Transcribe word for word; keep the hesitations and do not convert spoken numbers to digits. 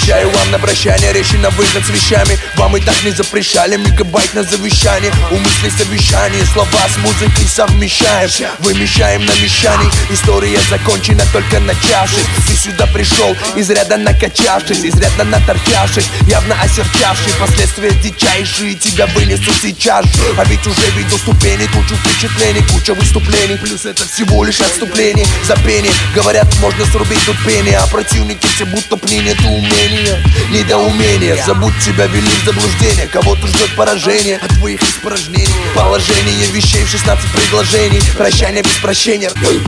Обещаю вам на прощание речи на выход с вещами. Вам и так не запрещали мегабайт на завещание. У мыслей совещания, слова с музыкой совмещаем. Вымещаем на мещаний. История закончена, только начавшись. Ты сюда пришел, изрядно накачавшись, изрядно наторчавшись, явно осерчавший. Последствия дичайшие тебя вынесут сейчас же. А ведь уже видел ступени, кучу впечатлений, куча выступлений. Плюс это всего лишь отступление за пение. Говорят, можно срубить тут пение, а противники все будто пни, нету умения, недоумения. Забудь себя, вели в заблуждение. Кого-то ждет поражение от твоих испражнений. Положение вещей в шестнадцать предложений. Прощание без прощения.